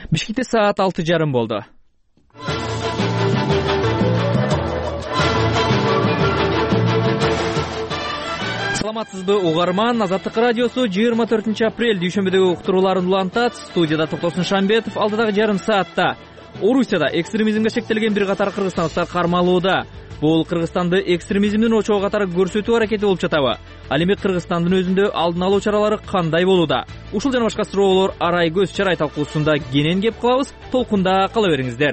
Бишкекте саат 6:30 болду. Саламатсызбы угарман, Азаттык радиосу 24 апрель дүйшөмбүдөгү уктурууларын улантат. Студияда Токтосун Шамбетов. Алдыдагы жарым саатта Орусияда экстремизмге шектелген бир катар кыргызстандыктар кармалууда. Бул Кыргызстанды экстремизмдин очогу катары көрсөтүү аракети болуп жатабы? Ал эми Кыргызстандын өзүндө алдын алуу чаралары кандай болууда? Ушул жана башка суроолор арай көз чарай талкуусунда кенен кеп кылабыз. Толкунда кала бериңиздер.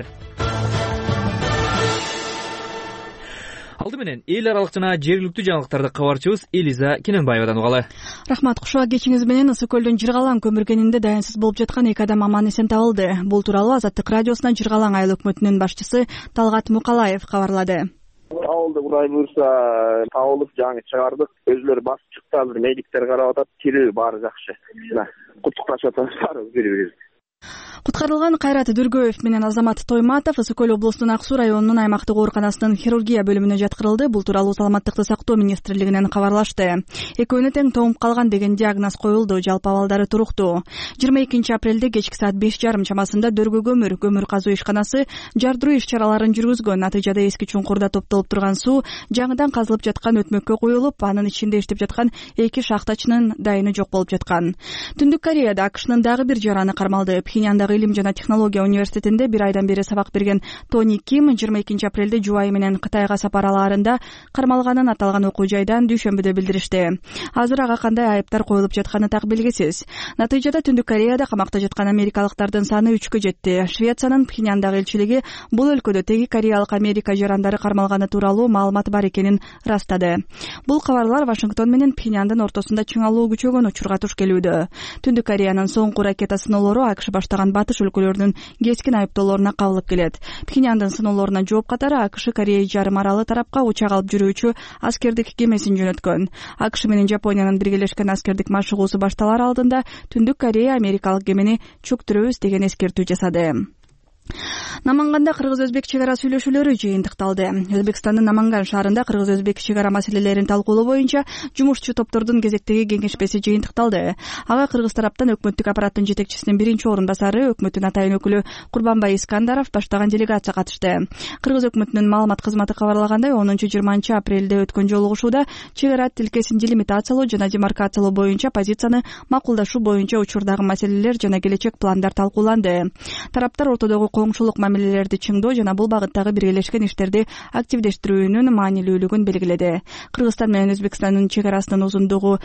Алды менен эл аралык жана жергиликтүү жаңылыктарды кабарчыбыз Элиза Кененбаевадан угалы. Рахмат, кушуга кечиңиз менен Ысык көлдүн Жыргалаң көмүргенинде даянсыз болуп жаткан 2 адам аман эсен табылды. Бул тууралуу Азаттык радиосуна Жыргалаң айыл өкмөтүнүн башчысы Талгат Мукалаев кабарлады. Табылды, Кудай буйрса табылып жаңы чыгардык. Өзүлөрү басып чыкты, азыр медиктер карап атат. Тирүү баары жакшы. Куттукташып атабыз бири-бирибизди. Куткарылган Кайрат Дүргөев менен Азамат Тойматов Ысык көл облустунун Ак Суу районунун аймактык ооруканасынын хирургия бөлүмүнө жаткырылды. Бул тууралуу Саламаттыкты сактоо министрлигинен кабарлашты. Экөөнү тең тоңуп калган деген диагноз коюлду. Жалпы абалдары туруктуу. 22 апрелде кечки саат 5:30 чамасында Дөргө көмүр казуу ишканасы жардыруу иш-чараларын жүргүзгөн. Натыйжада эски чуңкурда топтолуп турган суу жаңыдан казылып жаткан өтмөккө куюлуп, анын ичинде иштеп жаткан 2 шахтачынын дайыны жок болуп жаткан. Түндүк Кореяда АКШнын дагы бир жараны кармалды. Пхеньяндагы Илим жана технология университетинде бир айдан бери сабак берген Тони Ким 22 апрелде жубайы менен Кытайга сапар алаарында кармалганын аталган окуу жайдан дүйшөмбүдө билдиришти. Азыр ага кандай айыптар коюлуп жатканы так белгисиз. Натыйжада Түндүк Кореяда камакта жаткан америкалыктардын саны 3кө жетти. Швециянын Пхеньяндагы элчилиги бул өлкөдө теги кореялык Америка жарандары кармалганы тууралуу маалымат бар экенин ырастады. Бул кабарлар Вашингтон менен Пхеньяндын ортосунда чыңалуу күчөгөн учурга туш келүүдө. Түндүк Кореянын соңку ракета сыноолору АКШ баштаган батыш өлкөлөрүнүн кескин айыптоолоруна кабылып келет. Пхеньяндын сыноолоруна жооп катары АКШ Корея жарым аралы тарапка учак алып жүрүүчү аскердик кемесин жөнөткөн. АКШ менен Жапониянын биргелешкен аскердик машыгуусу башталар алдында Түндүк Корея америкалык кемени чөктүрөбүз деген эскертүү жасады. Наманганда кыргыз-өзбек чек ара сүйлөшүүлөрү жыйынтыкталды. Өзбекстандын Наманган шаарында кыргыз-өзбек чек ара маселелерин талкуулоо боюнча жумушчу топтордун кезектеги кеңешмеси жыйынтыкталды. Ага кыргыз тараптан өкмөттүк аппараттын жетекчисинин биринчи орун басары, өкмөттүн атайын өкүлү Курбанбай Искандаров баштаган делегация катышты. Кыргыз өкмөтүнүн маалымат кызматы кабарлагандай, 10-20 апрелде өткөн жолугушууда чек ара тилкесин делимитациялоо жана демаркациялоо боюнча позицияны макулдашуу боюнча учурдагы маселелер жана келечек пландар талкууланды. Тараптар ортодогу коңшулук мамилелерди чыңдоо жана бул багыттагы биргелешкен иштерди активдештирүүнүн маанилүүлүгүн белгиледи. Кыргызстан менен Өзбекстандын чек арасынын узундугу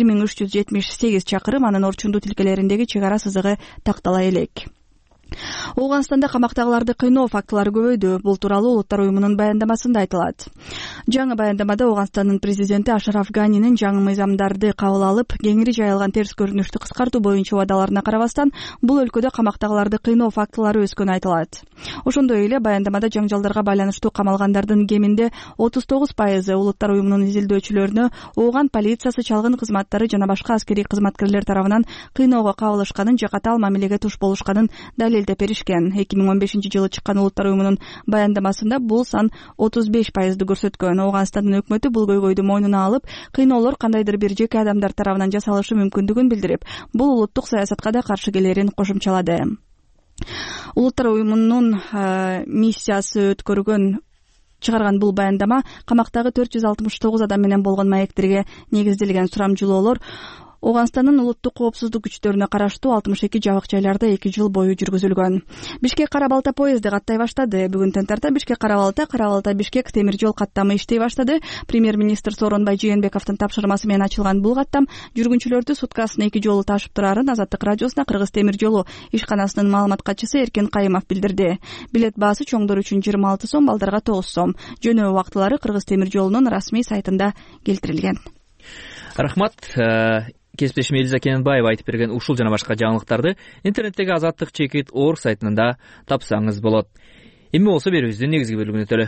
1378 чакырым, анын орчундуу тилкелериндеги чек ара сызыгы тактала элек. Ооганстанда камактагыларды кыйноо фактылары көбөйдү. Бул тууралуу Улуттар уюмунун баяндамасында айтылат. Жаңы баяндамада Ооганстандын президенти Ашраф Ганинин жаңы мыйзамдарды кабыл алып, кеңири жайылган терс көрүнүштү кыскартуу боюнча убадаларына карабастан, бул өлкөдө камактагыларды кыйноо фактылары өскөнү айтылат. Ошондой эле баяндамада жаңжалдарга байланыштуу камалгандардын кеминде 39% Улуттар уюмунун изилдөөчүлөрүнө Ооган полициясы, чалгын кызматтары жана башка аскерий кызматкерлер тарабынан кыйноого кабылышканын же катаал мамилеге туш болушканын далилдеп беришкен. 2015 жылы чыккан Улуттар уюмунун баяндамасында бул сан 35%ды көрсөткөн. Ооганстандын өкмөтү бул көйгөйдү мойнуна алып, кыйноолор кандайдыр бир жеке адамдар тарабынан жасалышы мүмкүндүгүн билдирип, бул улуттук саясатка да каршы келерин кошумчалады. Улуттар уюмунун миссиясы чыгарган бул баяндама камактагы 469 адам менен болгон маектерге негизделген. Сурамжылоолор Ооганстандын улуттук коопсуздук күчтөрүнө караштуу 62 жабык жайларда 2 жыл бою жүргүзүлгөн. Бишкек Кара Балта поезди каттай баштады. Бүгүндөн тарта Бишкек Кара Балта Бишкек темир жол каттамы иштей баштады. Премьер-министр Сооронбай Жээнбековдун тапшырмасы менен ачылган бул каттам жүргүнчүлөрдү суткасына 2 жолу ташып турарын Азаттык радиосуна Кыргыз темир жолу ишканасынын маалымат катчысы Эркен Кайымов билдирди. Билет баасы чоңдор үчүн 26 сом, балдарга 9 сом. Жөнөө убактылары Кыргыз темир жолунун расмий сайтында келтирилген. Рахмат. Кесиптешим Элиза Кененбаева айтып берген ушул жана башка жаңылыктарды интернеттеги azattik.org сайтында тапсаңыз болот. Эми болсо берүүбүздүн негизги бөлүгүнө өтөлү.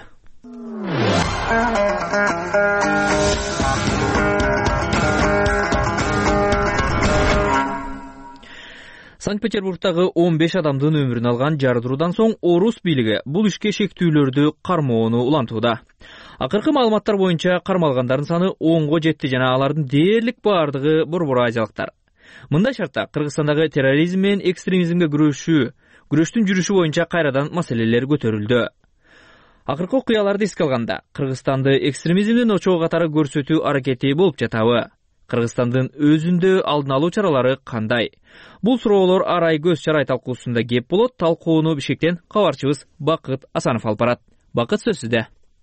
Санкт-Петербургдагы 15 адамдын өмүрүн алган жардыруудан соң Орус бийлиги бул ишке шектүүлөрдү кармоону улантууда. Акыркы маалыматтар боюнча кармалгандардын саны 10го жетти жана алардын дээрлик баардыгы борбор азиялыктар. Мындай шартта Кыргызстандагы терроризм менен экстремизмге күрөшүү күрөштүн жүрүшү боюнча кайрадан маселелер көтөрүлдү. Акыркы окуяларды эске алганда, Кыргызстанды экстремизмдин очогу катары көрсөтүү аракети болуп жатабы? Кыргызстандын өзүндө алдын алуу чаралары кандай? Бул суроолор арай көз чарай талкуусунда кеп болот. Талкууну Бишкектен кабарчыбыз Бакыт Асанов алып барат. Бакыт, сөз сизде.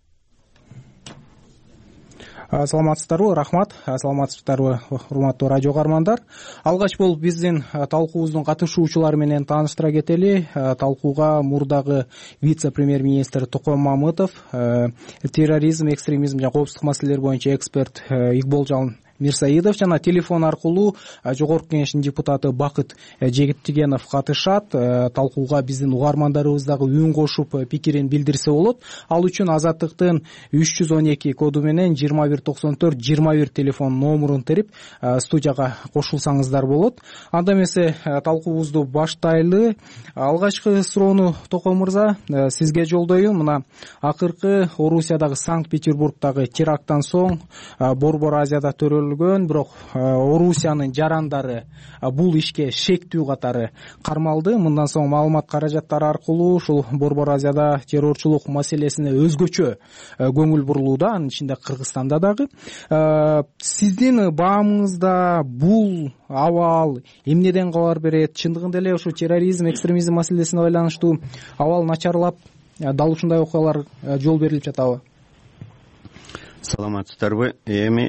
Саламатсыздарбы? Рахмат. Саламатсыздарбы, урматтуу радио угармандар. Алгач болуп биздин талкуубуздун катышуучулары менен тааныштыра кетели. Талкууга мурдагы вице-премьер-министр Током Мамытов, терроризм, экстремизм жана коопсуздук маселелери боюнча эксперт Игболжон Мирсаидов жана телефон аркылуу жогорку кеңештин депутаты Бакыт Жегиттигенов катышат. Талкууга биздин угармандарыбыз дагы үн кошуп пикирин билдирсе болот. Ал үчүн Азаттыктын 312 коду менен 2194-21 телефон номерун терип студияга кошулсаңыздар болот. Анда эмесе талкуубузду баштайлы. Алгачкы суроону Током мырза сизге жолдоюм. Мына акыркы Орусиядагы Санкт-Петербургдагы теракттан соң Борбор Азияда бирок Орусиянын жарандары бул ишке шектүү катары кармалды. Мындан соң маалымат каражаттары аркылуу ушул Борбор Азияда террорчулук маселесине өзгөчө көңүл бурулууда, анын ичинде Кыргызстанда дагы. Сиздин баамыңызда бул абал эмнеден кабар берет? Чындыгында эле ушул терроризм, экстремизм маселесине байланыштуу абал начарлап, дал ушундай окуялар жол берилип жатабы? Саламатсыздарбы? Эми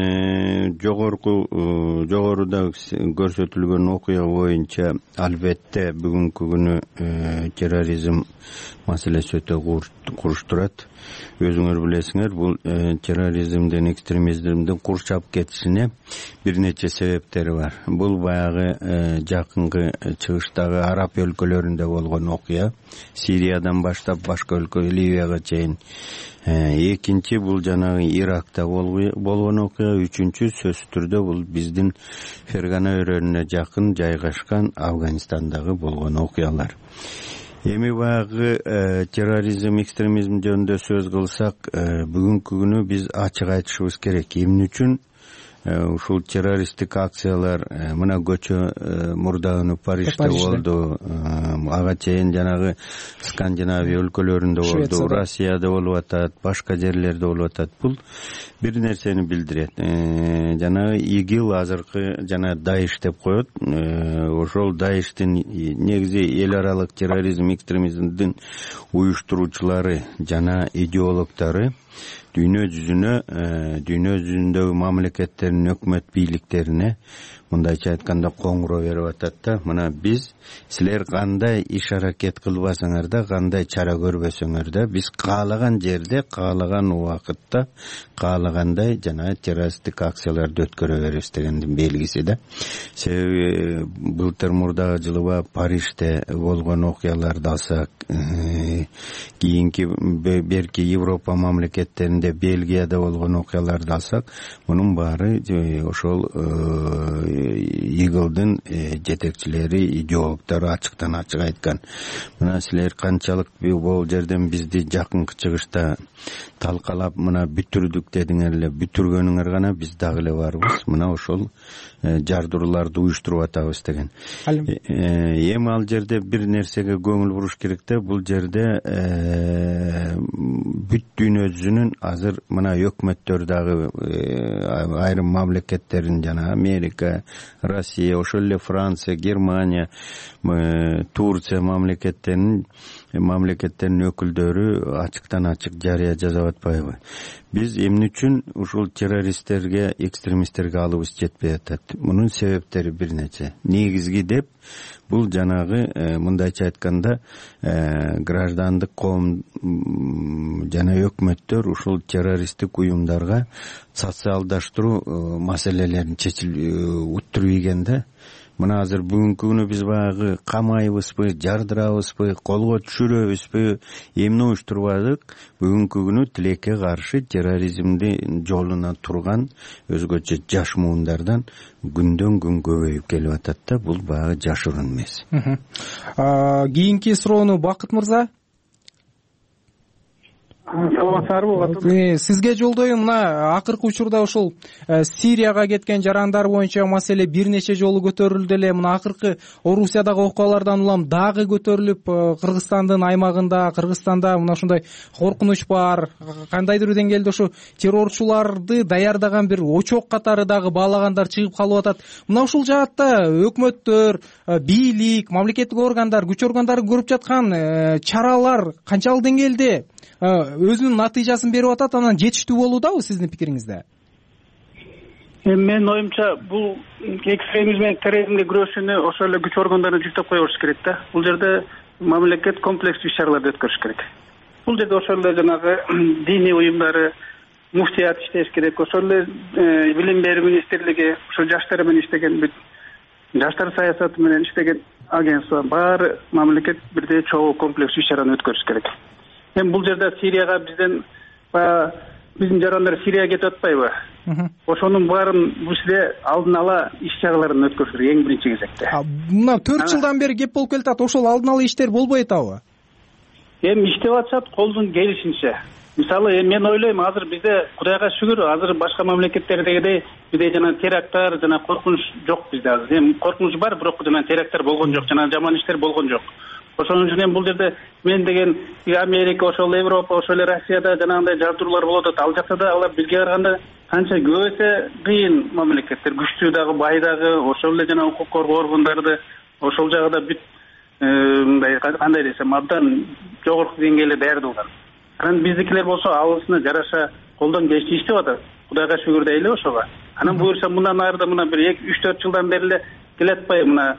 жогоруда көрсөтүлгөн окуя боюнча албетте бүгүнкү күнү терроризм маселеси өтө курч турат. Өзүңөр билесиңер, бул терроризмдин, экстремизмдин курчап кетишине бир нече себептери бар. Бул баягы жакынкы чыгыштагы араб өлкөлөрүндө болгон окуя, Сириядан баштап башка өлкө Ливияга чейин. Экинчи бул жанагы Иракта болгон окуя, үчүнчү сөзсүз түрдө бул биздин Фергана өрөөнүнө жакын жайгашкан Афганистандагы болгон окуялар. Эми баягы терроризм, экстремизм жөнүндө сөз кылсак, бүгүнкү күнү биз ачык айтышыбыз керек. Эмне үчүн ушул террористтик акциялар мына көчө мурдагы Парижде болду, ага чейин жанагы Скандинавия өлкөлөрүндө болду, Россияда болуп атат, башка жерлерде болуп атат. Бул бир нерсени билдирет. Жанагы ИГИЛ азыркы жана Даиш деп коет. Ошол Даиштин негизи эл аралык терроризм, экстремизмдин уюштуруучулары жана идеологдору дүйнө жүзүндөгү мамлекеттердин өкмөт бийликтерине мындайча айтканда коңгуроо берип атат да, мына биз силер кандай иш аракет кылбасаңар да, кандай чара көрбөсөңөр да, биз каалаган жерде, каалаган убакытта, каалагандай жана террористтик акцияларды өткөрө беребиз дегендин белгиси да. Себеби былтыр мурдагы жылы Парижде болгон окуяларды алсак, кийинки берки Европа мамлекеттеринде, Бельгияда болгон окуяларды алсак, мунун баары ошол ИГИЛдин жетекчилери, идеологдору ачыктан ачык айткан. Мына силер канчалык бул жерден бизди жакынкы чыгышта талкалап мына бүтүрдүк дедиңер эле, бүтүргөнүңөр гана биз дагы эле барбыз. Мына ошол жардырууларды уюштуруп атабыз деген. Эми ал жерде бир нерсеге көңүл буруш керек да, бул жерде бүт дүйнө жүзүнүн азыр мына өкмөттөр дагы айрым мамлекеттерин жана Америка, Россия, ошол эле Франция, Германия, Турция мамлекеттеринин өкүлдөрү ачыктан ачык жарыя жасап атпайбы? Биз эмне үчүн ушул террористтерге, экстремисттерге алыбыз жетпей атат? Мунун себептери бир нече. Негизги деп бул жанагы мындайча айтканда граждандык коом жана өкмөттөр ушул террористтик уюмдарга социалдаштыруу маселелерин уттурбеген да. Мына азыр бүгүнкү күнү биз баягы камайбызбы, жардырабызбы, колго түшүрөбүзбү, эмне уюштурбадык? Бүгүнкү күнү тилекке каршы терроризмдин жолуна турган өзгөчө жаш муундардан күндөн күн көбөйүп келип атат да. Бул баягы жашыруун эмес. Кийинки суроону Бакыт мырза. саламатсыздарбы? Сизге жолдоюм, мына акыркы учурда ушул Сирияга кеткен жарандар боюнча маселе бир нече жолу көтөрүлдү эле. Мына акыркы Орусиядагы окуялардан улам дагы көтөрүлүп, Кыргызстандын аймагында, Кыргызстанда мына ушундай коркунуч бар. Кандайдыр деңгээлде ушу террорчуларды даярдаган бир очок катары дагы баалагандар чыгып калып атат. Мына ушул жаатта өкмөттөр, бийлик, мамлекеттик органдар, күч органдары көрүп жаткан чаралар канчалык деңгээлде өзүнүн натыйжасын берип атат, анан жетиштүү болуудабы сиздин пикириңизде? Менин оюмча бул экстремизм менен терроризмге күрөшүүнү ошол эле күч органдарына жүктөп кое бериш керек да. Бул жерде мамлекет комплекстүү иш-чараларды өткөрүш керек. Бул жерде ошол эле жанагы диний уюмдары, муфтият иштеш керек, ошол эле билим берүү министрлиги, ошо жаштар менен иштеген бүт жаштар саясаты менен иштеген агентство баары мамлекет бирдей чогуу комплекстүү иш-чараны өткөрүш керек. Бул жерде Сирияга биздин жарандар Сирияга кетип атпайбы? Ошонун баарын бизде алдын ала иш-чараларын өткөрүш керек эң биринчи кезекте. Мына 4 жылдан бери кеп болуп келатат. Ошол алдын ала иштер болбой атабы? Иштеп атышат колдун келишинче. Мисалы, мен ойлойм, азыр бизде Кудайга шүгүр, азыр башка мамлекеттердегидей бизде жана теракттар, жана коркунуч жок бизде азыр. Коркунуч бар, бирок жана теракттар болгон жок, жана жаман иштер болгон жок. Ошон үчүн бул жерде мен деген Америка, ошол Европа, ошол эле Россияда жанагындай жардыруулар болуп атат. Ал жакта да алар бизге караганда канча көп эсе кыйын мамлекеттер, күчтүү дагы, бай дагы, ошол эле жана укук коргоо органдары, ошол жагда бүт мындай кандай десем, абдан жогорку деңгээлде даярдалган. Анан биздикилер болсо алысына жараша колдон келишти иштеп атат. Кудайга шүгүр дейли ошого. Анан буюрса мындан ары да мына бир 2-3-4 жылдан бери эле келатпайбы мына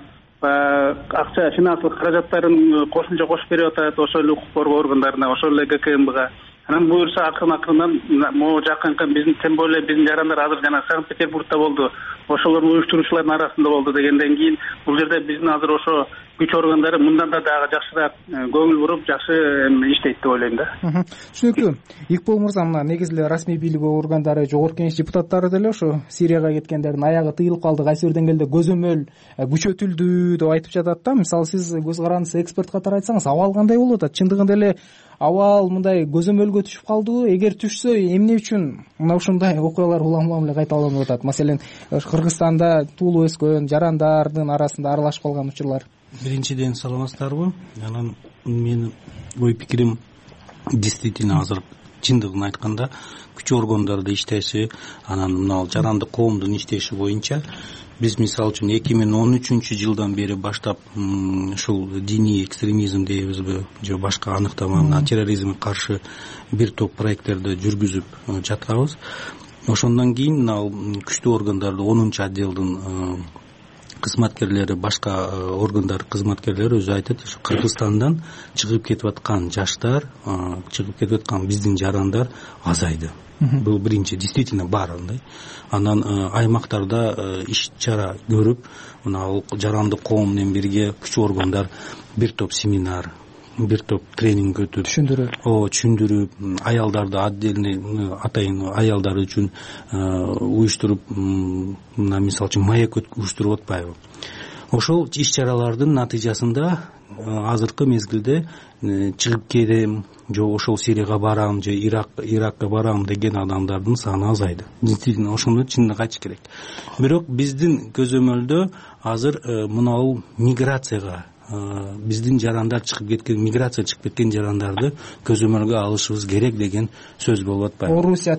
акча, финансылык каражаттарын кошумча кошуп берип атат ошол эле укук коргоо органдарына, ошол эле ГКМБга. Анан буюрса акырын-акырындан могу жакынкы биздин тем более биздин жарандар азыр жана Санкт-Петербургда болду, ошолордун уюштуруучулардын арасында болду дегенден кийин бул жерде биздин азыр ошо күч органдары мындан да дагы жакшыраак көңүл буруп, жакшы иштейт деп ойлойм да. Түшүнүктүү. Икбол мырза, мына негизи эле расмий бийлик органдары, жогорку кеңеш депутаттары деле ошо Сирияга кеткендердин аягы тыйылып калды, кайсы бир деңгээлде көзөмөл күчөтүлдү деп айтып жатат да. Мисалы сиз көз карандысыз эксперт катары айтсаңыз, абал кандай болуп атат? Чындыгында эле абал мындай көзөмөлгө түшүп калдыбы? Эгер түшсө, эмне үчүн мына ушундай окуялар улам-улам эле кайталанып атат? Маселен, Кыргызстанда туулуп өскөн жарандардын арасында аралашып калган учурлар. Биринчиден саламатсыздарбы? Анан менин ой пикирим действительно азыр чындыгын айтканда күч органдарды иштеши, анан мына жарандык коомдун иштеши боюнча биз мисалы үчүн 2013 жылдан бери баштап ушул диний экстремизм дейбизби же башка аныктама терроризмге каршы бир топ проекттерди жүргүзүп жатканбыз. Ошондон кийин мына күчтүү органдарды 10 отделдин кызматкерлери, башка органдар кызматкерлери өзү айтат, ушу Кыргызстандан чыгып кетип аткан жаштар, чыгып кетип аткан биздин жарандар азайды. Бул биринчи, действительно бар андай. Анан аймактарда иш-чара көрүп, мына жарандык коом менен бирге күч органдар бир топ семинар, бир топ тренинг өтүп, түшүндүрүп, аялдарды отдельный атайын аялдар үчүн уюштуруп, мына мисалы үчүн маек уюштуруп атпайбы. Ошол иш-чаралардын натыйжасында азыркы мезгилде чыгып кетем, же ошол Сирияга барам, же Иракка барам деген адамдардын саны азайды. Действительно, ошондо чындыгы айтыш керек. Бирок биздин көзөмөлдө азыр мынау миграцияга биздин жарандар чыгып кеткен, миграция чыгып кеткен жарандарды көзөмөлгө алышыбыз керек деген сөз болуп атпайбы?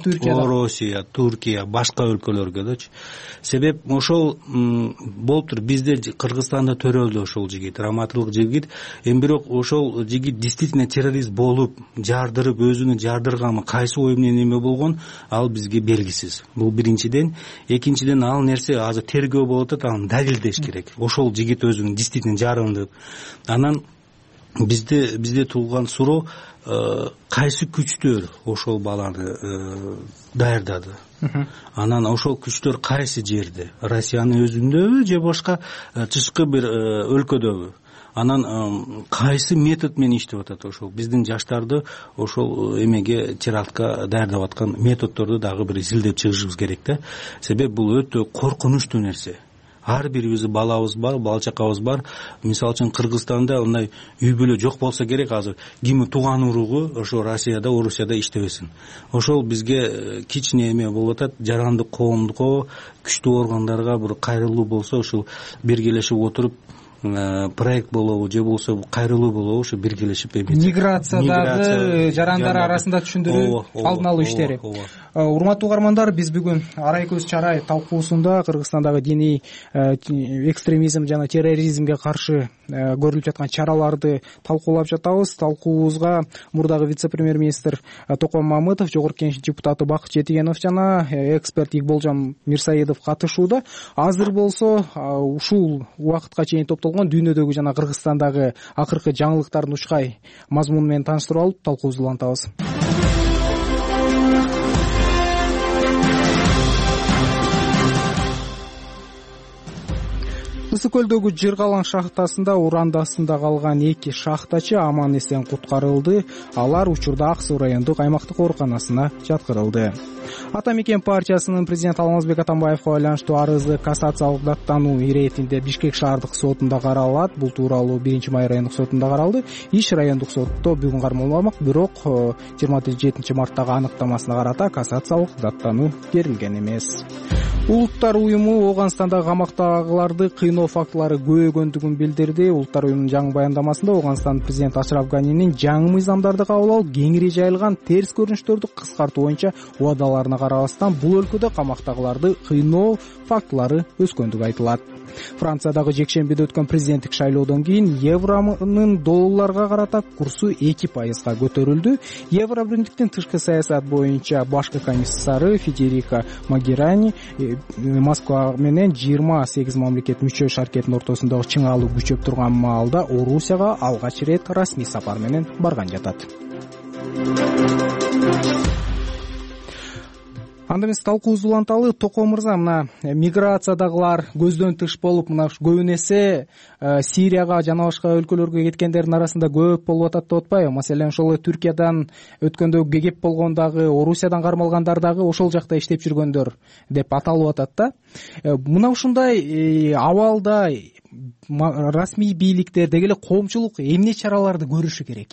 Орусия, Туркия, башка өлкөлөргө дачы. Себеп ошол болуптур. Бизде Кыргызстанда төрөлдү ошол жигит, раматылык жигит. Бирок ошол жигит действительно террорист болуп, жардырып, өзүнү жардырганмы, кайсы ой менен эме болгон, ал бизге белгисиз. Бул биринчиден. Экинчиден, ал нерсе азыр тергөө болуп атат, аны далилдеш керек. Ошол жигит өзүнүн действительно жаранды. Анан бизде туулган суроо, кайсы күчтөр ошол баланы даярдады? Анан ошол күчтөр кайсы жерде? Россиянын өзүндөбү же башка тышкы бир өлкөдөбү? Анан кайсы метод менен иштеп атат ошол? Биздин жаштарды ошол эмеге, терактка даярдап аткан методдорду дагы бир изилдеп чыгышыбыз керек да. Себеп бул өтө коркунучтуу нерсе. ар бирибиздин балабыз бар, бала чакабыз бар. Мисалы үчүн Кыргызстанда мындай үй бүлө жок болсо керек. Азыр кимдин тууган уругу ошо Россияда, Орусияда иштебесин. Ошол бизге кичине эме болуп атат. Жарандык коомдго, күчтүү органдарга бир кайрылуу болсо, ушул биргелешип отуруп проект болобу же болбосо кайрылуу болобу, ошо биргелешип миграциядагы жарандар арасында түшүндүрүү алдын алуу иштери. Урматтуу угармандар, биз бүгүн Арай көз чарай талкуусунда Кыргызстандагы диний экстремизм жана терроризмге каршы көрүлүп жаткан чараларды талкуулап жатабыз. Талкуубузга мурдагы вице-премьер-министр Токон Мамытов, жогорку кеңеш депутаты Бакыт Жетигенов жана эксперт Игболжон Мирсаидов катышууда. Азыр болсо ушул убакытка чейин топтолгон дүйнөдөгү жана Кыргызстандагы акыркы жаңылыктардын учкай мазмуну менен тааныштырып алып, талкуубузду улантабыз. Ысык көлдөгү Жыргалан шахтасында уранда астында калган 2 шахтачы аман эсен куткарылды. Алар учурда Ак Суу райондук аймактык ооруканасына жаткырылды. Ата Мекен партиясынын президенти Алмазбек Атамбаевга байланыштуу арызы кассациялык даттануу иретинде Бишкек шаардык сотунда каралат. Бул тууралуу 1-май райондук сотунда каралды. Иш райондук сотто бүгүн кармалмак, бирок 27 марттагы аныктамасына карата кассациялык даттануу берилген эмес. Улуттар уюму Оганстандагы камактагыларды кыйноо фактылары көбөйгөндүгүн билдирди. Улуттар уюмунун жаңы баяндамасында Оганстан президенти Ашраф Ганинин жаңы мыйзамдарды кабыл алып, кеңири жайылган терс көрүнүштөрдү кыскартуу боюнча убадаларына карабастан бул өлкөдө камактагыларды кыйноо фактылары өскөндүгү айтылат. Франциядагы жекшембиде өткөн президенттик шайлоодон кийин евронун долларга карата курсу 2%га көтөрүлдү. Евробирликтин тышкы саясат боюнча башкы комиссары Федерика Могерани Москва менен 28 мамлекет мүчө шаркеттин ортосундагы чыңалуу күчөп турган маалда Орусияга алгач ирет расмий сапар менен барган жатат. Анда эмес талкуубузду уланталы. Токон мырза, мына миграциядагылар көздөн тыш болуп, мына көбүн эсе Сирияга жана башка өлкөлөргө кеткендердин арасында көп болуп атат деп атпайбы? Маселен, ошол Түркиядан өткөндө кеп болгондагы, Орусиядан кармалгандар дагы ошол жакта иштеп жүргөндөр деп аталып атат да. Мына ушундай абалда расмий бийликтер, деги эле коомчулук эмне чараларды көрүшү керек?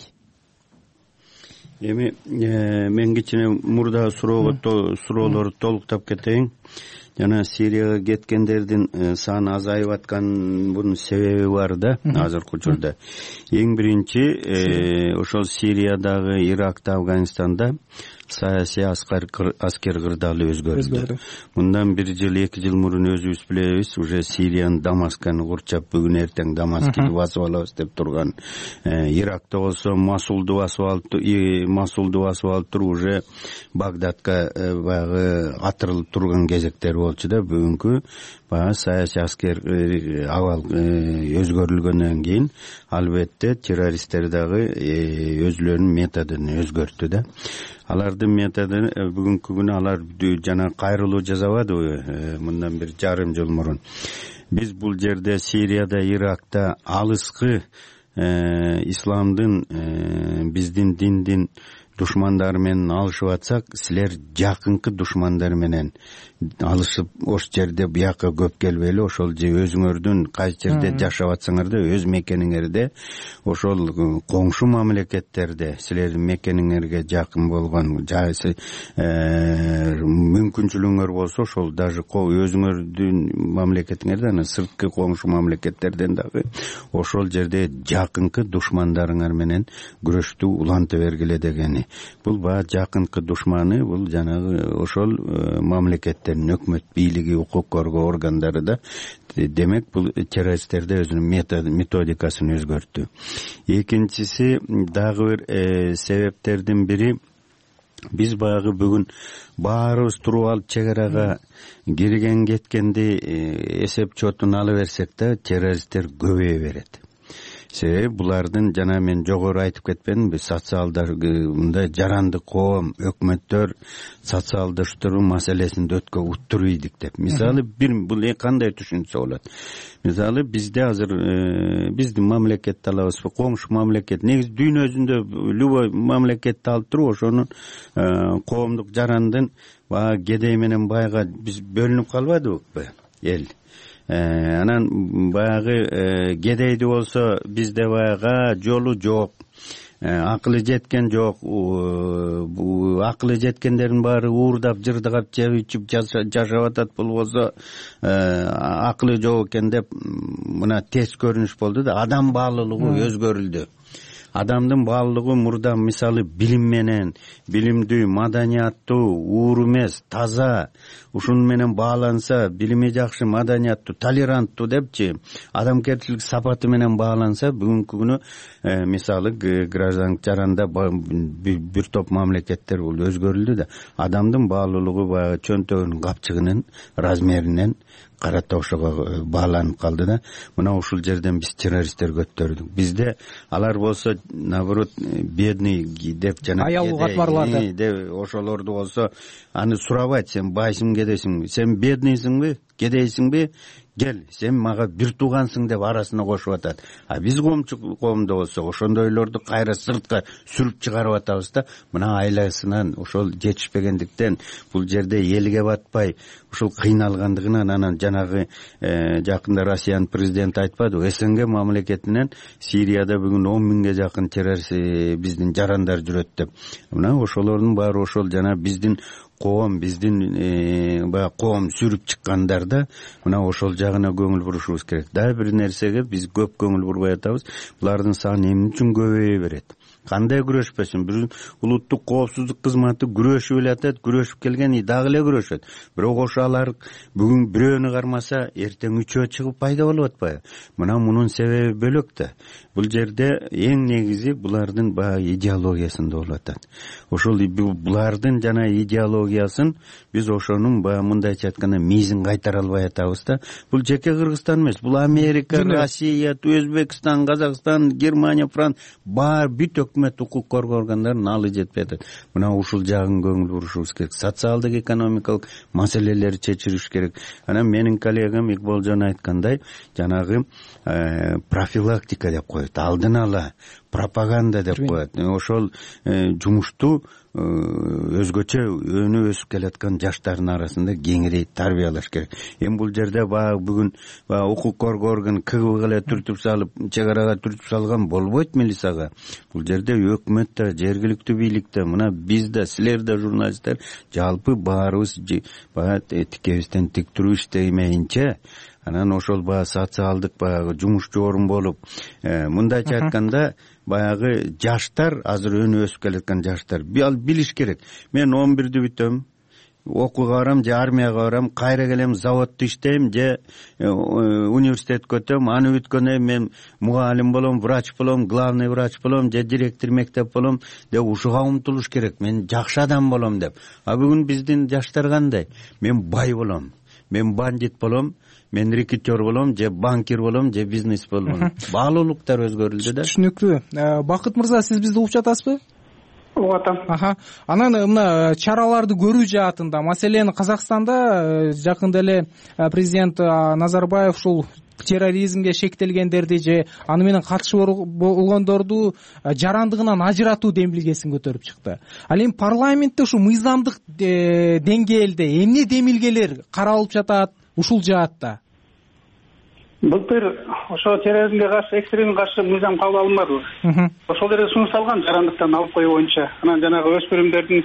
Эми мен кичине мурда суроолорду толуктап кетейин. Жана Сирияга кеткендердин саны азайып аткан бунун себеби бар да азыркы учурда. Эң биринчи ошол Сириядагы, Иракта, Афганистанда саясий аскер кырдаалы өзгөрдү. Мындан 1 жыл 2 жыл мурун өзүбүз билебиз, уже Сириянын Дамасканы курчап, бүгүн эртең Дамаскты басып алабыз деп турган. Иракта болсо Масулду басып алып туруп, уже Багдадка баягы атырылып турган кезектер болчу да. Бүгүнкү баягы саясий аскер абал өзгөрүлгөндөн кийин албетте террористтер дагы өзлөрүнүн методун өзгөрттү да. Алардын методу бүгүнкү күнү алар жана кайрылуу жасабадыбы мындан 1,5 жыл мурун. Биз бул жерде Сирияда, Иракта алыскы исламдын, биздин диндин душмандары менен алышып атсак, силер жакынкы душмандар менен алышып ош жерде бияка көп келбейли. Ошол же өзүңөрдүн кайсы жерде жашап атсаңар да, өз мекениңерде, ошол коңшу мамлекеттерде силердин мекениңерге жакын болгон жайсы мүмкүнчүлүгүңөр болсо, ошол даже өзүңөрдүн мамлекетиңерден сырткы коңшу мамлекеттерден дагы ошол жерде жакынкы душмандарыңар менен күрөштү уланта бергиле дегени. Бул баа жакынкы душманы, бул жанагы ошол мамлекеттердин өкмөт бийлиги, укук коргоо органдары да. Демек, бул террористтерде өзүнүн методикасын өзгөрттү. Экинчиси, дагы бир себептердин бири, биз баягы бүгүн баарыбыз туруп алып чек арага кирген кеткенди эсеп чотун ала берсек да, террористтер көбөйө берет. Себеби булардын, жана мен жогору айтып кетпедимби, социалдар, мындай жарандык коом, өкмөттөр социалдаштыруу маселесинде өткө уттуруйдук деп. Мисалы, бул кандай түшүнсө болот? Мисалы, бизде азыр биздин мамлекетти алабызбы, коңшу мамлекет, негизи дүйнөсүндө любой мамлекетти алып туруп, ошонун коомдук жарандын кедей менен байга биз бөлүнүп калбадыбыкпы эл? Анан баягы кедейди болсо бизде баягы жолу жок, акылы жеткен жок, акылы жеткендердин баары уурдап жырдыгап жеп ичип жашап атат. Бул болсо акылы жок экен деп мына терс көрүнүш болду да. Адам баалуулугу өзгөрүлдү. Адамдын баалуулугу мурда мисалы билим менен, билимдүү, маданияттуу, ууру эмес, таза, ушун менен бааланса, билими жакшы, маданияттуу, толеранттуу депчи, адамгерчилик сапаты менен бааланса, бүгүнкү күнү мисалы гражданскый жаранда бир топ мамлекеттер бул өзгөрүлдү да. Адамдын баалуулугу баягы чөнтөгүнүн капчыгынын размеринен карата ошого бааланып калды да. Мына ушул жерден биз террористтер көтөрдүк. Бизде алар болсо наоборот бедный деп жана аялуу катмарларды деп ошолорду болсо аны сурабайт, сен байсың кедейсиңби, сен бедныйсиңби, кедейсиңби, кел сен мага бир туугансың деп арасына кошуп атат. А биз коомдо болсок ошондойлорду кайра сыртка сүрүп чыгарып атабыз да. Мына айласынан ошол жетишпегендиктен бул жерде элге батпай ушул кыйналгандыгынан, анан жанагы жакында Россиянын президенти айтпадыбы, СНГ мамлекетинен Сирияда бүгүн 10 миңге жакын террорист биздин жарандар жүрөт деп. Мына ошолордун баары ошол жана биздин коом, биздин баягы коом сүрүп чыккандар да. Мына ошол жагына көңүл бурушубуз керек. Дагы бир нерсеге биз көп көңүл бурбай атабыз. Булардын саны эмне үчүн көбөйө берет? Кандай күрөшпөсүн? Бир улуттук коопсуздук кызматы күрөшүп эле атат, күрөшүп келгени дагы эле күрөшөт. Бирок ошолар бүгүн бирөөнү кармаса, эртең үчөө чыгып пайда болуп атпайбы? Мына мунун себеби бөлөк да. Бул жерде эң негизи булардын баягы идеологиясында болуп атат. Ошол булардын жана идеологиясын биз ошонун баягы мындайча айтканда мизин кайтара албай атабыз да. Бул жеке Кыргызстан эмес, бул Америка, Россия, Өзбекстан, Казакстан, Германия, Франция бар бүт өкмөт укук коргоо органдарынын алы жетпей атат. Мына ушул жагын көңүл бурушубуз керек. Социалдык, экономикалык маселелерди чечириш керек. Анан менин коллегам Икболжон айткандай, жанагы профилактика деп коет, алдын ала пропаганда деп коет. Ошол жумушту өзгөчө өнү өсүп келаткан жаштардын арасында кеңирээк тарбиялаш керек. Эми бул жерде баягы бүгүн укук коргоо органы КГБ эле түртүп салып, чек арага түртүп салган болбойт милицияга. Бул жерде өкмөт да, жергиликтүү бийлик да, мына биз да, силер да, журналисттер жалпы баарыбыз баягы тикебизден тик туруп иштемейинче, анан ошол баягы социалдык баягы жумушчу орун болуп, мындайча айтканда баягы жаштар, азыр өнү өсүп келаткан жаштар билиш керек. Мен 11-дү бүтөм, окууга барам же армияга барам, кайра келем, заводдо иштейм же университетке өтөм, аны бүткөндөн мен мугалим болом, врач болом, главный врач болом же директор мектеп болом деп ушуга умтулуш керек. Мен жакшы адам болом деп. А бүгүн биздин жаштар кандай? Мен бай болом, мен бандит болом, мен рекетер болом же банкир болом же бизнес болом. Баалуулуктар өзгөрүлдү да. Түшүнүктүү. Бакыт мырза, сиз бизди угуп жатасызбы? Угуп атам. Анан мына чараларды көрүү жаатында, маселен Казакстанда жакында эле президент Назарбаев ушул терроризмге шектелгендерди же аны менен катышы болгондорду жарандыгынан ажыратуу демилгесин көтөрүп чыкты. Ал эми парламентте ушу мыйзамдык деңгээлде эмне демилгелер каралып жатат ушул жаатта? Былтыр ошо терроризмге каршы, экстремизмге каршы мыйзам кабыл алынбады. Ошол жерде сунуш салган жарандыктан алып коюу боюнча. Анан жанагы өспүрүмдөрдүн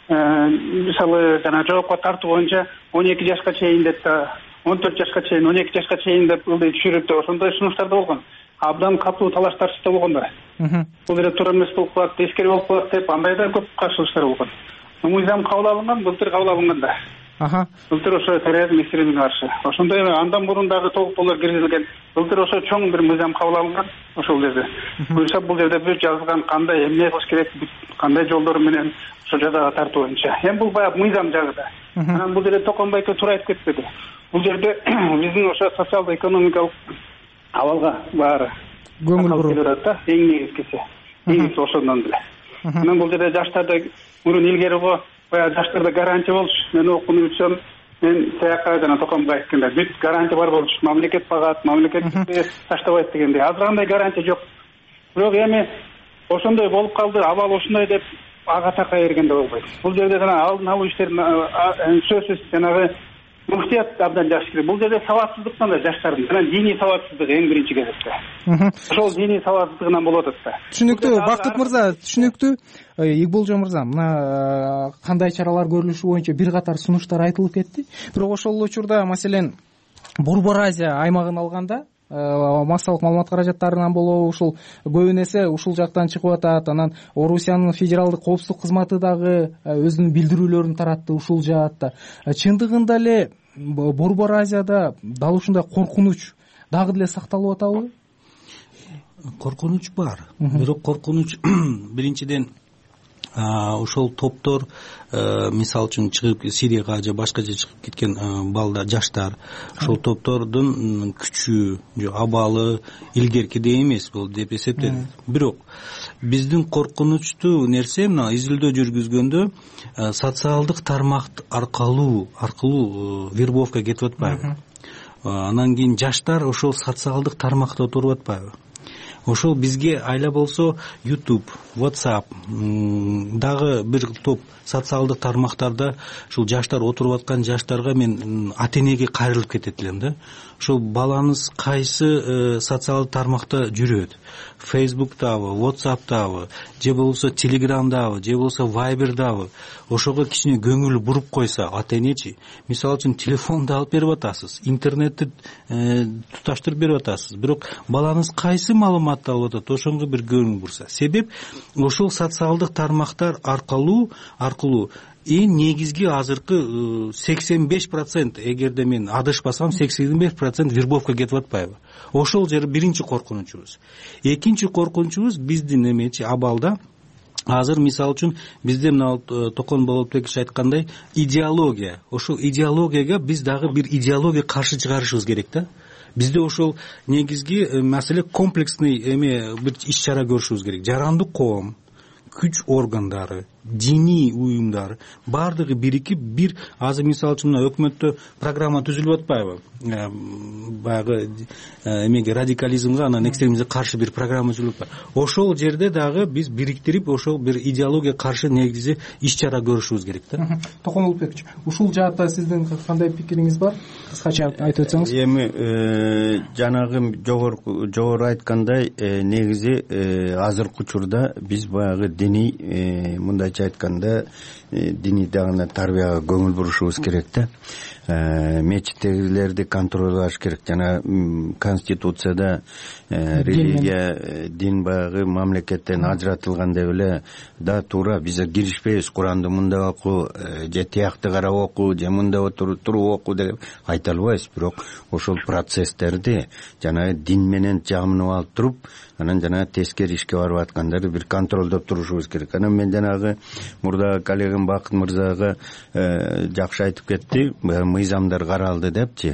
мисалы жана жоопко тартуу боюнча 12 жашка чейин деп, 14 жашка чейин, 12 жашка чейин деп ылдый түшүрүп деп ошондой сунуштар да болгон. Абдан катуу талаштар да болгон да. Бул жерде туура эмес болуп калат, тескери болуп калат деп андай да көп каршылыктар болгон. Мыйзам кабыл алынган, былтыр кабыл алынган да. Былтыр ошо терроризм, экстремизмге каршы. Ошондой андан мурун дагы толуктоолор киргизилген. Былтыр ошо чоң бир мыйзам кабыл алынган ошол жерде. Буюрса бул жерде бир жазылган кандай эмне кылыш керек, кандай жолдор менен ошо жазага тартуу боюнча. Эми бул баягы мыйзам жагы да. Анан бул жерде Токонбай aka туура айтып кетпеди. Бул жерде биздин ошо социалдык, экономикалык абалга баары көңүл буруп атат да. Эң негизгиси. Негизи ошондон деле. Анан бул жерде жаштарда мурун илгери баягы жаштарда гарантия болчу. Мен окууну бүтсөм, мен тияка жана Токонбай айткандай бүт гарантия бар болчу. Мамлекет багат, мамлекетти таштабайт дегендей. Азыр андай гарантия жок. Бирок эми ошондой болуп калды, абал ушундай деп ага такай бергенде болбойт. Бул жерде жана алдын алуу иштерин сөзсүз жанагы муфтият абдан жакшы керек. Бул жерде сабатсыздыктан да жаштардын анан диний сабатсыздык эң биринчи кезекте. Ошол диний сабатсыздыгынан болуп атат да. Түшүнүктүү, Бактык мырза, түшүнүктүү. Игболжон мырза, мына кандай чаралар көрүлүшү боюнча бир катар сунуштар айтылып кетти. Бирок ошол учурда, маселен, Борбор Азия аймагын алганда массалык маалымат каражаттарынан болобу, ушул көбүн эсе ушул жактан чыгып атат. Анан Орусиянын федералдык коопсуздук кызматы дагы өзүнүн билдирүүлөрүн таратты ушул жаатта. Чындыгында эле Борбор Азияда дал ушундай коркунуч дагы деле сакталып атабы? Коркунуч бар. Бирок коркунуч биринчиден ошол топтор, мисалы үчүн чыгып Сирияга же башка жерге чыгып кеткен балдар, жаштар, ошол топтордун күчү же абалы илгеркидей эмес бул деп эсептедим. Бирок биздин коркунучтуу нерсе мына изилдөө жүргүзгөндө социалдык тармак аркылуу вербовка кетип атпайбы? Анан кийин жаштар ошол социалдык тармакта отуруп атпайбы? Ошол бизге айла болсо YouTube, WhatsApp дагы бир топ социалдык тармактарда ушул жаштар отуруп аткан жаштарга мен ата-энеге кайрылып кетет элем да. Ошол балаңыз кайсы социалдык тармакта жүрөт? Facebook'табы, WhatsApp'табы, же болбосо Telegram'дабы, же болбосо Viber'дабы? Ошого кичине көңүл буруп койсо ата-энечи, мисалы үчүн телефонду алып берип атасыз, интернетти туташтырып берип атасыз, бирок балаңыз кайсы маалыматты алып атат, ошонго бир көңүл бурса. Себеп ошол социалдык тармактар аркылуу эң негизги азыркы 85%, эгерде мен адышпасам 85% вербовка кетип атпайбы? Ошол жер биринчи коркунучубуз. Экинчи коркунучубуз биздин эмечи абалда азыр мисалы үчүн бизде мына Токон Болотбекович айткандай идеология. Ошол идеологияга биз дагы бир идеология каршы чыгарышыбыз керек да. Бизде ошол негизги маселе комплексный бир иш-чара көрүшүбүз керек. Жарандык коом, күч органдары, диний уюмдар баардыгы бирикип бир азыр мисалы үчүн өкмөттө программа түзүлүп атпайбы? Баягы эмеге радикализмге анан экстремизмге каршы бир программа түзүлүп атпайбы? Ошол жерде дагы биз бириктирип ошол бир идеология каршы негизи иш-чара көрүшүбүз керек да. Токон Болотбекович, ушул жаатта сиздин кандай пикириңиз бар? Кыскача айтып өтсөңүз. Эми жанагы жогору айткандай негизи азыркы учурда биз баягы диний мындайча айтканда диний дагы тарбияга көңүл бурушубуз керек да. Мечиттегилерди контролдош керек. Жана конституцияда религия, дин баягы мамлекеттен ажыратылган деп эле да туура биз киришпейбиз. Куранды мындай оку, же тиякты карап оку, же мындай туруп оку деп айта албайбыз. Бирок ошол процесстерди жана дин менен жамынып алып туруп, анан жана тескери ишке барып аткандарды бир контролдоп турушубуз керек. Анан мен жанагы мурда коллегам Бакыт мырзага жакшы айтып кетти, мыйзамдар каралды депчи,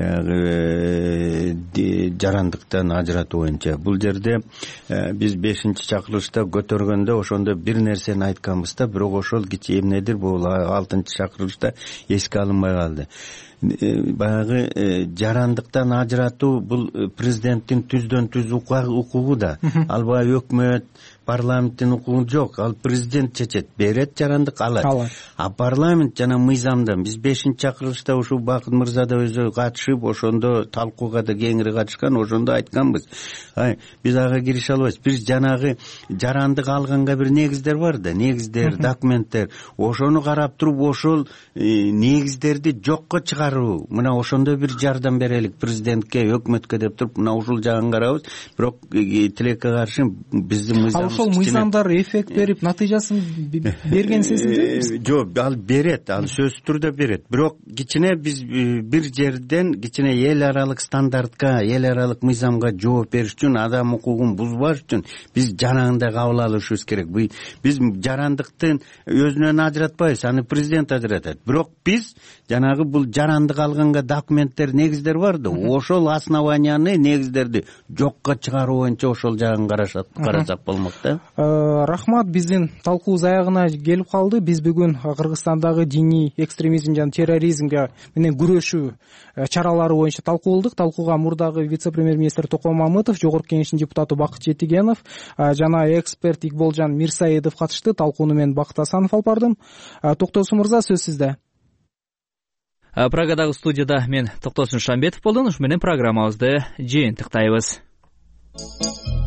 жарандыктан ажыратуу боюнча. Бул жерде биз 5-чакырылышта көтөргөндө ошондо бир нерсени айтканбыз да, бирок ошол эмнедир бул 6-чакырылышта эске алынбай калды. Баягы жарандыктан ажыратуу бул президенттин түздөн түз укугу да. Албай өкмөт, парламенттин укугу жок. Ал президент чечет, берет жарандык алат. А парламент жана мыйзамда биз 5-чакырылышта ушул Бакыт мырза да өзү катышып, ошондо талкууга да кеңири катышкан, ошондо айтканбыз. Биз ага кирише албайбыз. Биз жанагы жарандык алганга бир негиздер бар да, негиздер, документтер. Ошону карап туруп, ошол негиздерди жокко чыгаруу. Мына ошондо бир жардам берелик президентке, өкмөткө деп туруп, мына ушул жагын карабыз. Бирок тилекке каршы биздин мыйзам ошол мыйзамдар эффект берип, натыйжасын берген сезилдеби? Жок, ал берет, ал сөзсүз түрдө берет. Бирок кичине биз бир жерден кичине эл аралык стандартка, эл аралык мыйзамга жооп бериш үчүн, адам укугун бузбаш үчүн биз жанагындай кабыл алышыбыз керек. Биз жарандыктын өзүнөн ажыратпайбыз, аны президент ажыратат. Бирок биз жанагы бул жарандык алганга документтер, негиздер бар да, ошол основанияны, негиздерди жокко чыгаруу боюнча ошол жагын карасак болмок да. Рахмат, биздин талкуубуз аягына келип калды. Биз бүгүн Кыргызстандагы диний экстремизм жана терроризмге менен күрөшүү чаралары боюнча талкуулдук. Талкууга мурдагы вице-премьер-министр Токон Мамытов, Жогорку Кеңештин депутаты Бакыт Жетигенов жана эксперт Игболжон Мирсаидов катышты. Талкууну мен Бакыт Асанов алып бардым. Токтосун мырза, сөз сизде. Прагадагы студияда мен Токтосун Шамбетов болдум. Ушу менен программабызды жыйынтыктайбыз.